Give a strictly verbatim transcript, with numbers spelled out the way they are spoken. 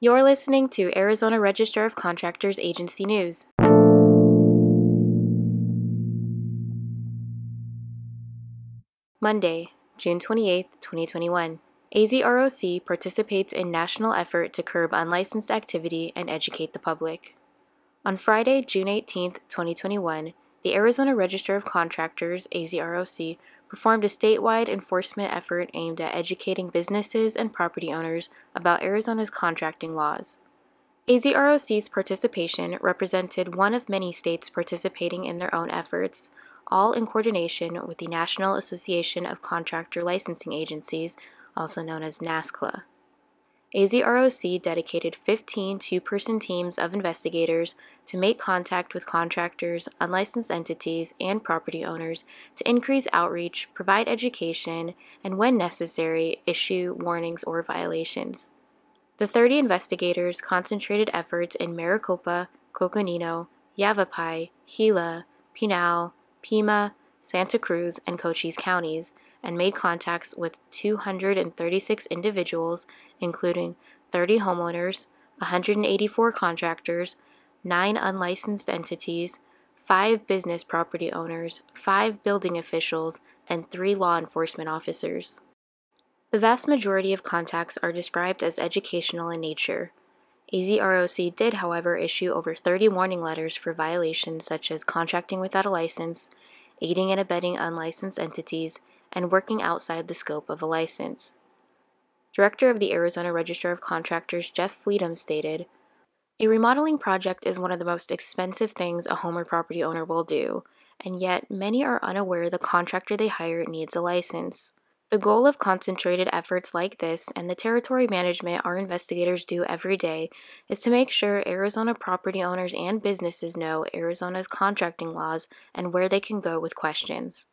You're listening to Arizona Register of Contractors Agency News. Monday, June twenty-eighth, twenty twenty-one. A Z R O C participates in national effort to curb unlicensed activity and educate the public. On Friday, June eighteenth, twenty twenty-one, the Arizona Register of Contractors, A Z R O C, performed a statewide enforcement effort aimed at educating businesses and property owners about Arizona's contracting laws. A Z R O C's participation represented one of many states participating in their own efforts, all in coordination with the National Association of Contractor Licensing Agencies, also known as NASCLA. A Z R O C dedicated fifteen two-person teams of investigators to make contact with contractors, unlicensed entities, and property owners to increase outreach, provide education, and when necessary, issue warnings or violations. The thirty investigators concentrated efforts in Maricopa, Coconino, Yavapai, Gila, Pinal, Pima, Santa Cruz, and Cochise counties, and made contacts with two hundred thirty-six individuals, including thirty homeowners, one hundred eighty-four contractors, nine unlicensed entities, five business property owners, five building officials, and three law enforcement officers. The vast majority of contacts are described as educational in nature. A Z R O C did, however, issue over thirty warning letters for violations such as contracting without a license, aiding and abetting unlicensed entities, and working outside the scope of a license. Director of the Arizona Register of Contractors Jeff Fleetum stated, "A remodeling project is one of the most expensive things a home or property owner will do, and yet many are unaware the contractor they hire needs a license. The goal of concentrated efforts like this and the territory management our investigators do every day is to make sure Arizona property owners and businesses know Arizona's contracting laws and where they can go with questions."